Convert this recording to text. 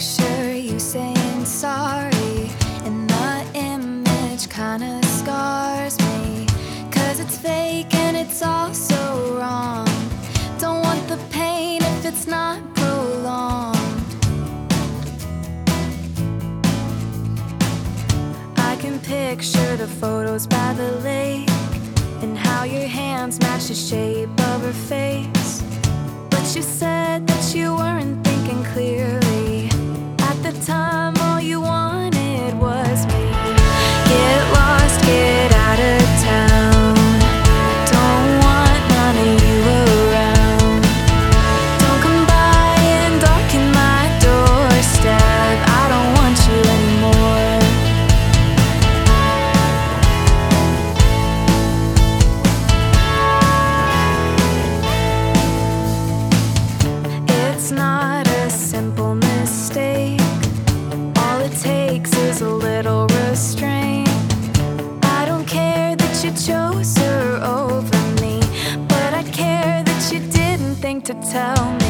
picture you saying sorry, and the image kinda scars me, 'cause it's fake and it's all so wrong. Don't want the pain if it's not prolonged. I can picture the photos by the lake, and how your hands match the shape of her face. But you said that you weren't thinking clearly. At the time, all you wanted was me. Get lost, get out of town. Don't want none of you around. Don't come by and darken my doorstep. I don't want you anymore. It's not a simple mistake. All it takes is a little restraint. I don't care that you chose her over me, but I care that you didn't think to tell me.